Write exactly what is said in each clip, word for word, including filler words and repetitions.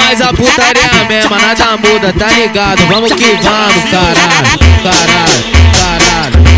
mas a putaria é a mesma, nada muda, tá ligado? Vamos que vamos, caralho, caralho, caralho.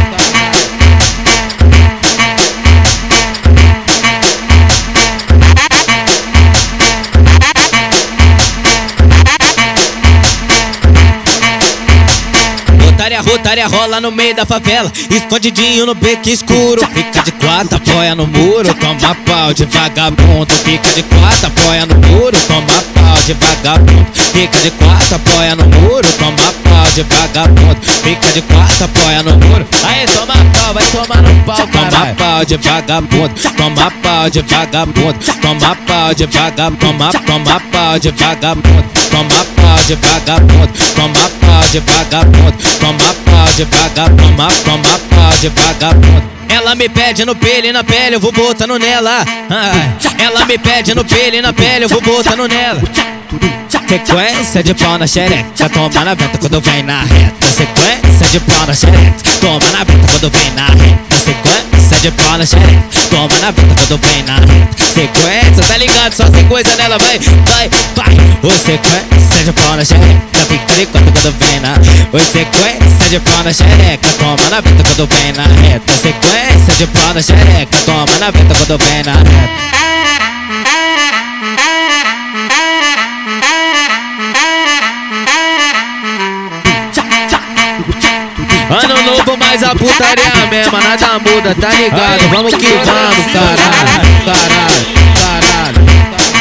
Rotária, rotária rola no meio da favela, escondidinho no beco escuro. Fica de quatro, apoia no muro, toma pau de vagabundo. Fica de quatro, apoia no muro, toma pau de vagabundo. Fica de quatro, apoia no muro, toma pau de vagabundo. Fica de quatro, apoia no muro. Aí toma pau, vai tomar no pau, toma pau de vagabundo. Toma pau de vagabundo, toma pau de vagabundo. Toma, toma pau de vagabundo, toma pau de vagabundo. Toma pau de vagabundo, toma pau de vagabundo. Toma, toma pau de vagabundo. Ela me pede no pele e na pele, eu vou botando nela. Ai. Ela me pede no pele e na pele, eu vou botando nela. Sequência de pau na xereca, toma na venta quando vem na reta. Sequência de pau na xereca, toma na venta quando vem na reta. Sequência de pau na xereca, toma na venta quando vem na reta. Sequência, tá ligado? Só sequência dela, vai, vai, vai. O sequência de pau na xereca, fica de quatro quando vem na. O sequência de pau na xereca, toma na venta quando vem na reta. Sequência de pau na xereca, toma na venta quando vem na reta. Ano novo, mas a putaria é a mesma, nada muda, tá ligado? Vamos que vamos, caralho, caralho, caralho.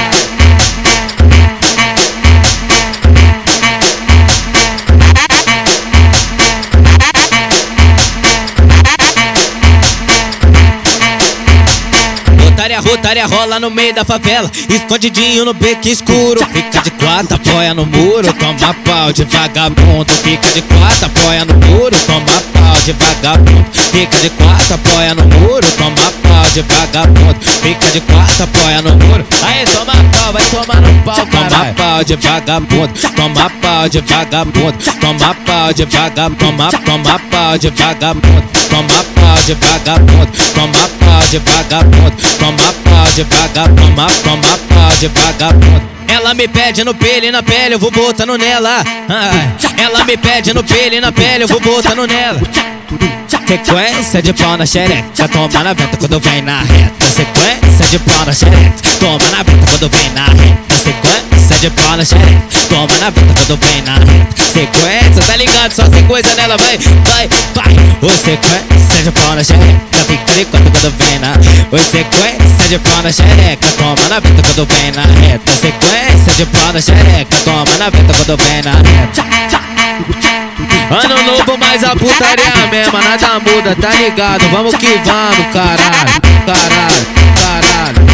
Rotária, rotária rola no meio da favela, escondidinho no beco escuro. Fica de quatro, apoia no muro, toma pau de vagabundo. Fica de quatro, apoia no muro, toma pau de vagabundo. Fica de quatro, apoia no muro, toma pau de vagabundo. Fica de quatro, apoia no muro. Aí toma pau, vai tomar no pau, toma pau de vagabundo. Toma pau de vagabundo, toma pau de vagabundo. Toma, toma pau de vagabundo, toma pau de vagabundo. Toma pau de vagabundo, toma pau de vagabundo. Toma, toma pau de vagabundo. Ela me pede no pele e na pele, eu vou botando nela. Ai. Ela me pede no pele e na pele, eu vou botando nela. Sequência de pau na xereca, toma na venta quando vem na reta. Sequência de pau na xereca, toma na venta quando vem na reta. Sequência de pau na xereca, toma na venta quando vem na reta. Sequência, tá ligado? Só sequência dela, vai, vai, vai. O sequência de pau na xereca, fica de quatro quando vem na. O sequência de pau na xereca, toma na venta quando vem na reta. Sequência de pau na xereca, toma na venta quando vem na reta. Ano novo, mas a putaria é a mesma, nada muda, tá ligado? Vamos que vamos, caralho, caralho, caralho.